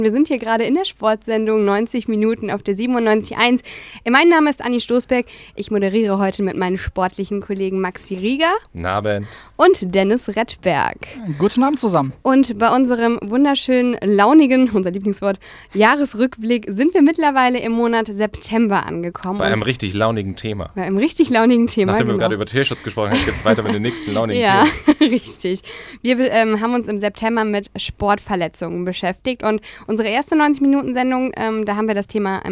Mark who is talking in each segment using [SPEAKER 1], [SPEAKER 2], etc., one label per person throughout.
[SPEAKER 1] Wir sind hier gerade in der Sportsendung 90 Minuten auf der 97.1. Mein Name ist Anni Stoßbeck. Ich moderiere heute mit meinen sportlichen Kollegen Maxi Rieger.
[SPEAKER 2] Guten Abend.
[SPEAKER 1] Und Dennis Rettberg.
[SPEAKER 3] Guten Abend zusammen.
[SPEAKER 1] Und bei unserem wunderschönen, launigen, unser Lieblingswort, Jahresrückblick sind wir mittlerweile im Monat September angekommen.
[SPEAKER 2] Bei einem richtig launigen Thema.
[SPEAKER 1] Bei einem richtig launigen Thema,
[SPEAKER 2] Nachdem wir gerade über Tierschutz gesprochen haben, geht es weiter mit den nächsten launigen
[SPEAKER 1] Themen. Ja,
[SPEAKER 2] Themen.
[SPEAKER 1] richtig. Wir haben uns im September mit Sportverletzungen beschäftigt und unsere erste 90-Minuten-Sendung, da haben wir das Thema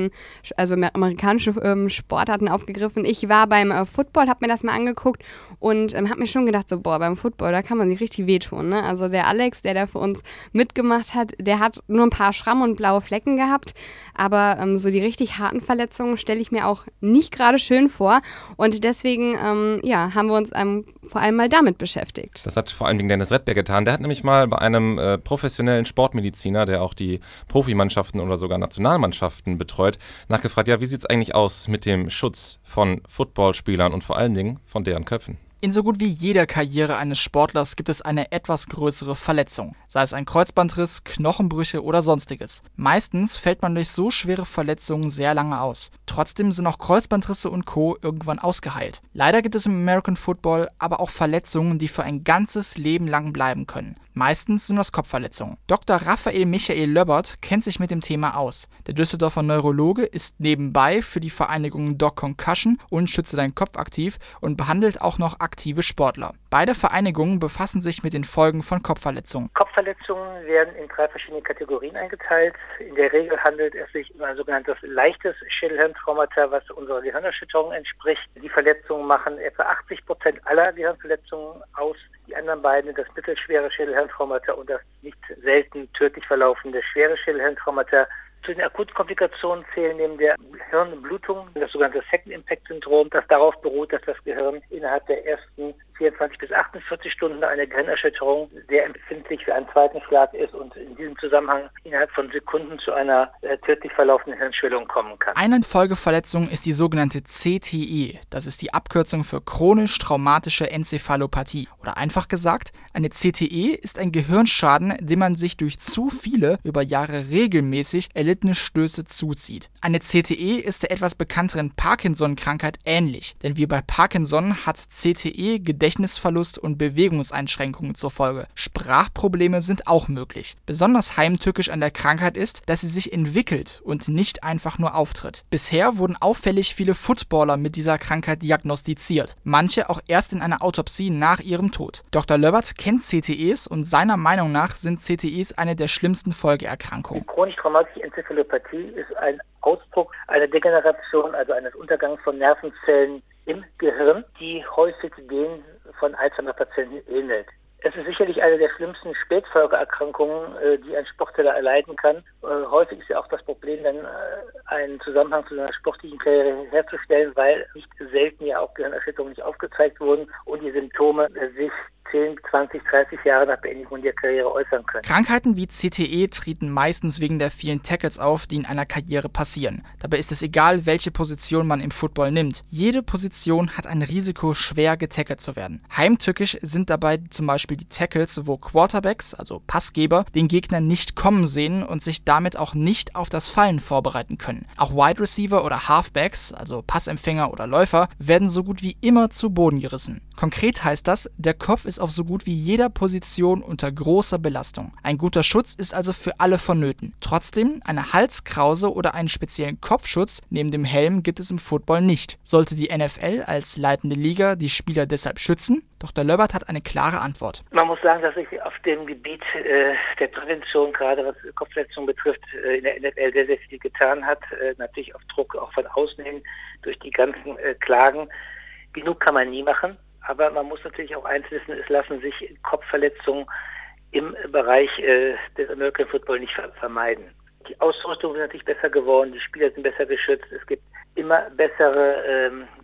[SPEAKER 1] amerikanische Sportarten aufgegriffen. Ich war beim Football, habe mir das mal angeguckt und habe mir schon gedacht, so beim Football, da kann man sich richtig wehtun. Ne? Also der Alex, der da für uns mitgemacht hat, der hat nur ein paar Schramm und blaue Flecken gehabt, aber so die richtig harten Verletzungen stelle ich mir auch nicht gerade schön vor und deswegen haben wir uns vor allem mal damit beschäftigt.
[SPEAKER 2] Das hat vor allen Dingen Dennis Rettberg getan. Der hat nämlich mal bei einem professionellen Sportmediziner, der auch die Profimannschaften oder sogar Nationalmannschaften betreut, nachgefragt, ja, wie sieht es eigentlich aus mit dem Schutz von Footballspielern und vor allen Dingen von deren Köpfen?
[SPEAKER 3] In so gut wie jeder Karriere eines Sportlers gibt es eine etwas größere Verletzung, sei es ein Kreuzbandriss, Knochenbrüche oder sonstiges. Meistens fällt man durch so schwere Verletzungen sehr lange aus. Trotzdem sind auch Kreuzbandrisse und Co. irgendwann ausgeheilt. Leider gibt es im American Football aber auch Verletzungen, die für ein ganzes Leben lang bleiben können. Meistens sind das Kopfverletzungen. Dr. Raphael Michael Löbbert kennt sich mit dem Thema aus. Der Düsseldorfer Neurologe ist nebenbei für die Vereinigung Doc Concussion und Schütze deinen Kopf aktiv und behandelt auch noch aktive Sportler. Beide Vereinigungen befassen sich mit den Folgen von Kopfverletzungen.
[SPEAKER 4] Kopfverletzungen werden in 3 verschiedene Kategorien eingeteilt. In der Regel handelt es sich um ein sogenanntes leichtes Schädelhirntraumata, was unserer Gehirnerschütterung entspricht. Die Verletzungen machen etwa 80% aller Gehirnverletzungen aus. Die anderen beiden, das mittelschwere Schädelhirntraumata und das nicht selten tödlich verlaufende schwere Schädelhirntraumata. Zu den Akutkomplikationen zählen neben der Hirnblutung das sogenannte Second Impact Syndrom, das darauf beruht, dass das Gehirn innerhalb der ersten 24 bis 48 Stunden eine Gehirnerschütterung sehr empfindlich für einen zweiten Schlag ist und in diesem Zusammenhang innerhalb von Sekunden zu einer tödlich verlaufenden Hirnschwellung kommen kann.
[SPEAKER 3] Eine Folgeverletzung ist die sogenannte CTE. Das ist die Abkürzung für chronisch traumatische Enzephalopathie. Oder einfach gesagt, eine CTE ist ein Gehirnschaden, den man sich durch zu viele, über Jahre regelmäßig erlittene Stöße zuzieht. Eine CTE ist der etwas bekannteren Parkinson-Krankheit ähnlich, denn wie bei Parkinson hat CTE Gedächtnisverlust und Bewegungseinschränkungen zur Folge. Sprachprobleme sind auch möglich. Besonders heimtückisch an der Krankheit ist, dass sie sich entwickelt und nicht einfach nur auftritt. Bisher wurden auffällig viele Footballer mit dieser Krankheit diagnostiziert, manche auch erst in einer Autopsie nach ihrem Tod. Dr. Löbbert kennt CTEs und seiner Meinung nach sind CTEs eine der schlimmsten Folgeerkrankungen.
[SPEAKER 4] Chronisch traumatische Enzephalopathie ist ein Ausdruck einer Degeneration, also eines Untergangs von Nervenzellen im Gehirn, die häufig den von Alzheimer-Patienten ähnelt. Es ist sicherlich eine der schlimmsten Spätfolgeerkrankungen, die ein Sportler erleiden kann. Häufig ist ja auch das Problem, dann einen Zusammenhang zu einer sportlichen Karriere herzustellen, weil nicht selten ja auch Gehirnerschütterungen nicht aufgezeigt wurden und die Symptome sich 10, 20, 30 Jahre nach Beendigung der Karriere äußern können.
[SPEAKER 3] Krankheiten wie CTE treten meistens wegen der vielen Tackles auf, die in einer Karriere passieren. Dabei ist es egal, welche Position man im Football nimmt. Jede Position hat ein Risiko, schwer getackelt zu werden. Heimtückisch sind dabei zum Beispiel die Tackles, wo Quarterbacks, also Passgeber, den Gegner nicht kommen sehen und sich damit auch nicht auf das Fallen vorbereiten können. Auch Wide Receiver oder Halfbacks, also Passempfänger oder Läufer, werden so gut wie immer zu Boden gerissen. Konkret heißt das, der Kopf ist auf so gut wie jeder Position unter großer Belastung. Ein guter Schutz ist also für alle vonnöten. Trotzdem, eine Halskrause oder einen speziellen Kopfschutz neben dem Helm gibt es im Football nicht. Sollte die NFL als leitende Liga die Spieler deshalb schützen? Dr. Löbbert hat eine klare Antwort.
[SPEAKER 4] Man muss sagen, dass sich auf dem Gebiet der Prävention, gerade was Kopfverletzungen betrifft, in der NFL sehr, sehr viel getan hat. Natürlich auf Druck auch von außen hin durch die ganzen Klagen. Genug kann man nie machen. Aber man muss natürlich auch eins wissen, es lassen sich Kopfverletzungen im Bereich des American Football nicht vermeiden. Die Ausrüstung ist natürlich besser geworden, die Spieler sind besser geschützt, es gibt immer bessere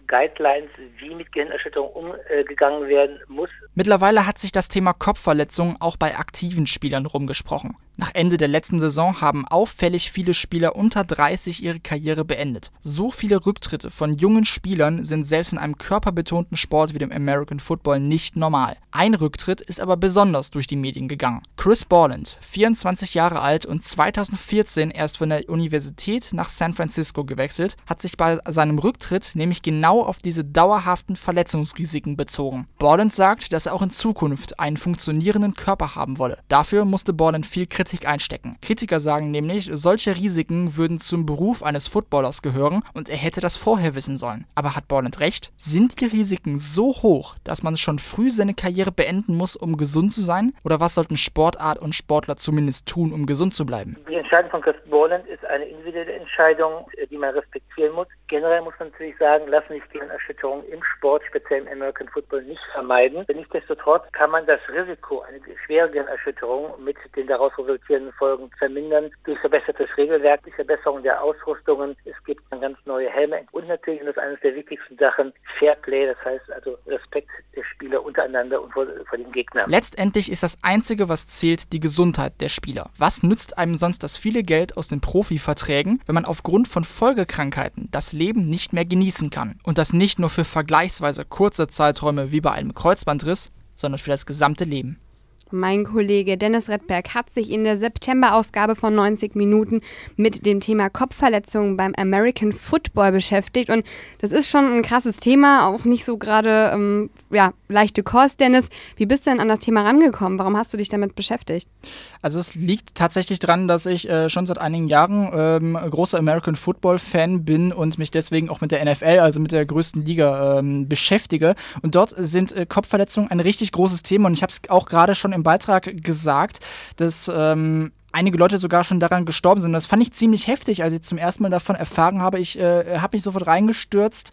[SPEAKER 4] Guidelines, wie mit Gehirnerschütterung umgegangen werden muss.
[SPEAKER 3] Mittlerweile hat sich das Thema Kopfverletzungen auch bei aktiven Spielern rumgesprochen. Nach Ende der letzten Saison haben auffällig viele Spieler unter 30 ihre Karriere beendet. So viele Rücktritte von jungen Spielern sind selbst in einem körperbetonten Sport wie dem American Football nicht normal. Ein Rücktritt ist aber besonders durch die Medien gegangen. Chris Borland, 24 Jahre alt und 2014 erst von der Universität nach San Francisco gewechselt, hat sich bei seinem Rücktritt nämlich genau auf diese dauerhaften Verletzungsrisiken bezogen. Borland sagt, dass er auch in Zukunft einen funktionierenden Körper haben wolle. Dafür musste Borland viel Kritik einstecken. Kritiker sagen nämlich, solche Risiken würden zum Beruf eines Footballers gehören und er hätte das vorher wissen sollen. Aber hat Borland recht? Sind die Risiken so hoch, dass man schon früh seine Karriere beenden muss, um gesund zu sein? Oder was sollten Sportart und Sportler zumindest tun, um gesund zu bleiben?
[SPEAKER 4] Die Entscheidung von Chris Borland ist eine individuelle Entscheidung, die man respektieren muss. Generell muss man natürlich sagen, lassen sich Gehirnerschütterungen im Sport, speziell im American Football, nicht vermeiden. Nichtsdestotrotz kann man das Risiko einer schweren Gehirnerschütterung mit den daraus resultierenden Folgen vermindern durch verbessertes Regelwerk, durch Verbesserung der Ausrüstungen. Es gibt ganz neue Helme und natürlich, und das ist eines der wichtigsten Sachen, Fairplay, das heißt also Respekt der Spieler untereinander und vor den Gegnern.
[SPEAKER 3] Letztendlich ist das Einzige, was zählt, die Gesundheit der Spieler. Was nützt einem sonst das viele Geld aus den Profiverträgen, wenn man aufgrund von Folgekrankheiten das Leben nicht mehr genießen kann? Und das nicht nur für vergleichsweise kurze Zeiträume wie bei einem Kreuzbandriss, sondern für das gesamte Leben.
[SPEAKER 1] Mein Kollege Dennis Redberg hat sich in der September-Ausgabe von 90 Minuten mit dem Thema Kopfverletzungen beim American Football beschäftigt. Und das ist schon ein krasses Thema, auch nicht so gerade leichte Kost. Dennis, wie bist du denn an das Thema rangekommen? Warum hast du dich damit beschäftigt?
[SPEAKER 3] Also es liegt tatsächlich daran, dass ich schon seit einigen Jahren großer American Football-Fan bin und mich deswegen auch mit der NFL, also mit der größten Liga, beschäftige. Und dort sind Kopfverletzungen ein richtig großes Thema. Und ich habe es auch gerade schon im Beitrag gesagt, dass einige Leute sogar schon daran gestorben sind. Das fand ich ziemlich heftig, als ich zum ersten Mal davon erfahren habe. Ich habe mich sofort reingestürzt.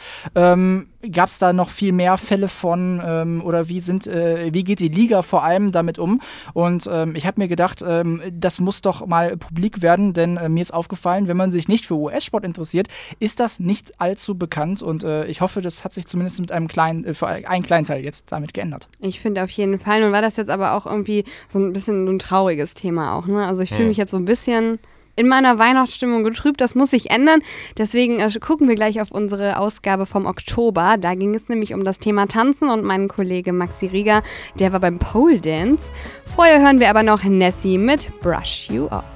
[SPEAKER 3] Gab es da noch viel mehr Fälle von oder wie geht die Liga vor allem damit um? Und ich habe mir gedacht, das muss doch mal publik werden, denn mir ist aufgefallen, wenn man sich nicht für US-Sport interessiert, ist das nicht allzu bekannt und ich hoffe, das hat sich zumindest mit für einen kleinen Teil jetzt damit geändert.
[SPEAKER 1] Ich finde auf jeden Fall. Nun war das jetzt aber auch irgendwie so ein bisschen so ein trauriges Thema auch, ne? Also ich fühle mich jetzt so ein bisschen in meiner Weihnachtsstimmung getrübt. Das muss sich ändern. Deswegen gucken wir gleich auf unsere Ausgabe vom Oktober. Da ging es nämlich um das Thema Tanzen und mein Kollege Maxi Rieger, der war beim Pole Dance. Vorher hören wir aber noch Nessie mit Brush You Off.